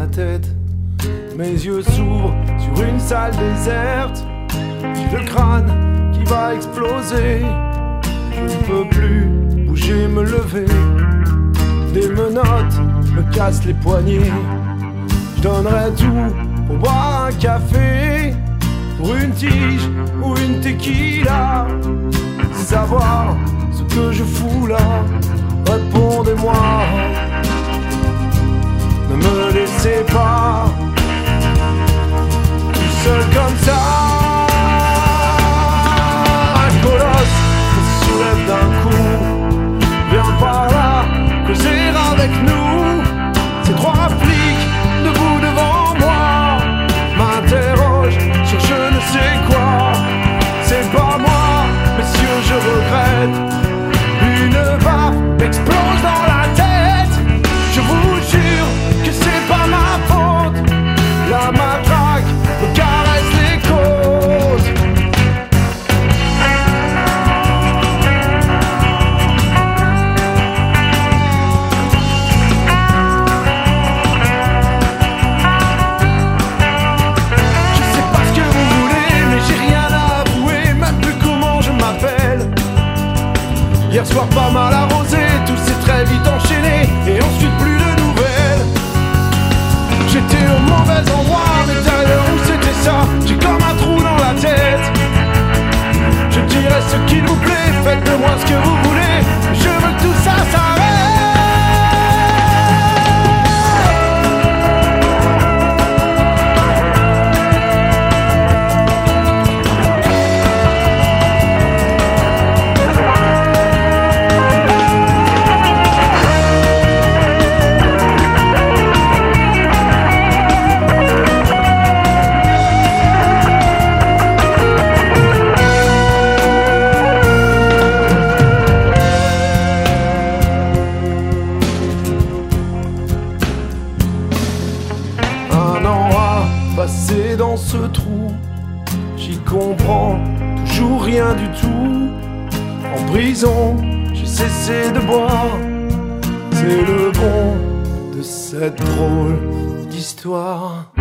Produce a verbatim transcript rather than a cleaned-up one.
tête. Mes yeux s'ouvrent sur une salle déserte. J'ai le crâne qui va exploser. Je ne peux plus bouger, me lever. Des menottes me cassent les poignets. Je donnerais tout pour boire un café, pour une tige ou une tequila. Savoir ce que je fous là, répondez-moi. Ne me laissez pas tout seul comme ça. Un colosse qui se soulève d'un coup, viens par là, causer avec nous. Ces trois flics debout devant moi m'interrogent sur je ne sais quoi. C'est pas moi, messieurs, je regrette. Une baffe m'explose dans la tête. Je vous jure que c'est pas ma faute. La matraque me caresse les côtes. Je sais pas ce que vous voulez, mais j'ai rien à avouer, même plus comment je m'appelle. Hier soir pas mal arrosé, tout s'est très vite enchaîné, et ensuite plus de nouvelles. J'étais au mauvais endroit, mais d'ailleurs où c'était ça, j'ai comme un trou dans la tête. Je dirais ce qu'il vous plaît, faites de moi ce que vous voulez, je veux que tout ça s'arrête. Passer dans ce trou, j'y comprends toujours rien du tout. En prison, j'ai cessé de boire. C'est le bon de cette drôle d'histoire.